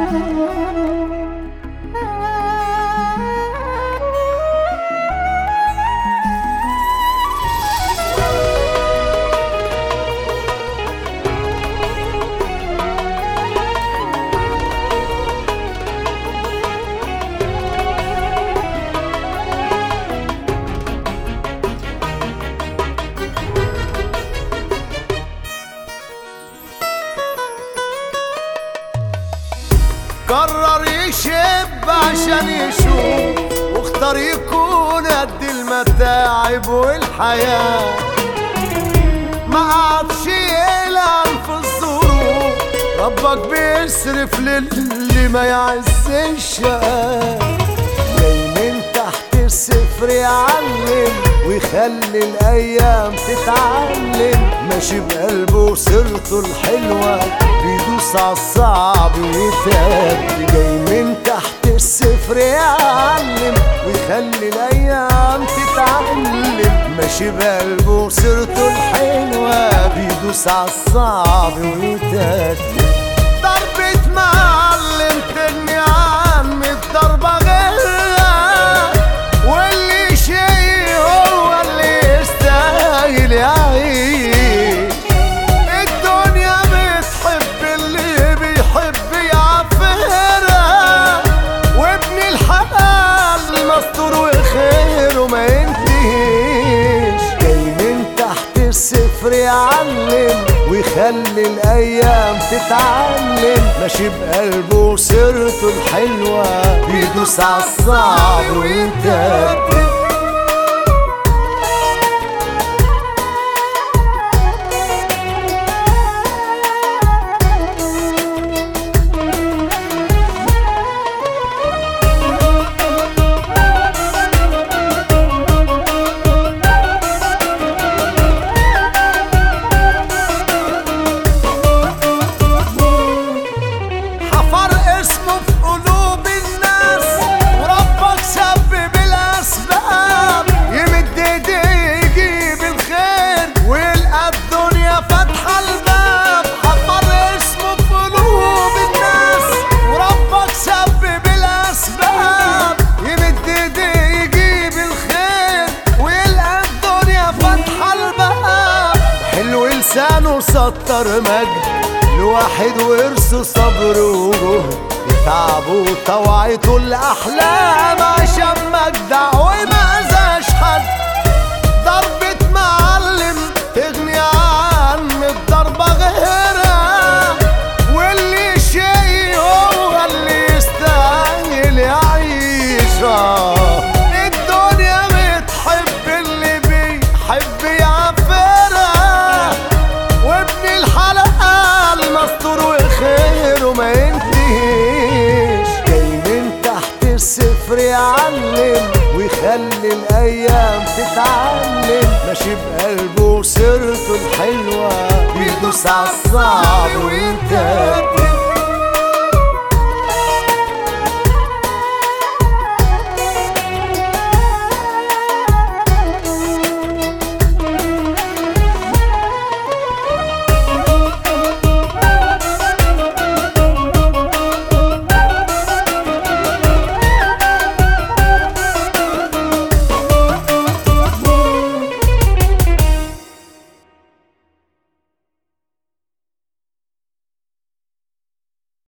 قرر يشب عشان يشوف، واختار يكون قد المتاعب والحياة، ما عادش يلعن في الظروف. ربك بيصرف للي ما يعزش شقاه، جاي من تحت الصفر يعلم ويخلي الايام تتعلم، ماشي بقلبه سيرته الحلوه بيدوس عالصعب ويتقدم، جاي من تحت الصفر يعلم ويخلي الايام تتعلم، ماشي بقلبه سيرته الحلوه بيدوس عالصعب ويتقدم. ضربة معلم ترمي عم الضربة غيرها، واللي شي هو اللي يستاهل يعيش. الدنيا بتحب اللي بيحب يعفرها، وابن الحلال مستور وخيره ما ينتهيش، جاي من تحت الصفر يعلم ويخلي الايام تتعلم، ماشي بقلبه سيرته الحلوه بيدوس عالصعب ويتقدم. لسانه سطر مجد لواحد ورث صبر وجهد، تعبه وطوعته الأحلام عشان مجدع وما أذاش حد. ضربة معلم تغني عن الضربة غيرها، واللي شي هو اللي يستاهل يعيشها. الدنيا بتحب اللي بيحب يعفرها، وابن الحلال مستور وخيره ما ينتهيش، جاي من تحت الصفر يعلم ويخلي الايام تتعلم، ماشي بقلبه سيرته الحلوه بيدوس عالصعب وينتهي.